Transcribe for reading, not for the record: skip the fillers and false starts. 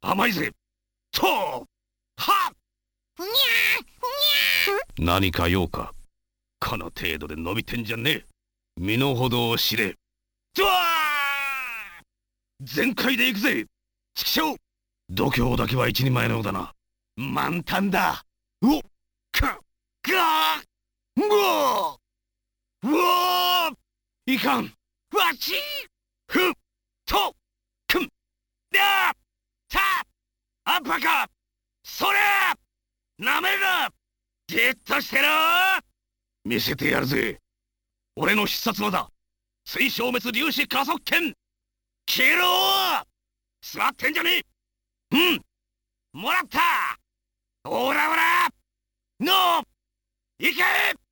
甘いぜ。とはっふにゃーふにゃ何か用か。この程度で伸びてんじゃねえ。身の程を知れ。ドワー全開で行くぜ。畜生度胸だけは一人前のようだな。満タンだ。おっかがーうわーうわーいかん。わちふっとくんだたアッパカそれなめるなじっとしてろ見せてやるぜ。俺の必殺技水消滅粒子加速剣消えろ座ってんじゃねえ。うんもらったオラオラの行け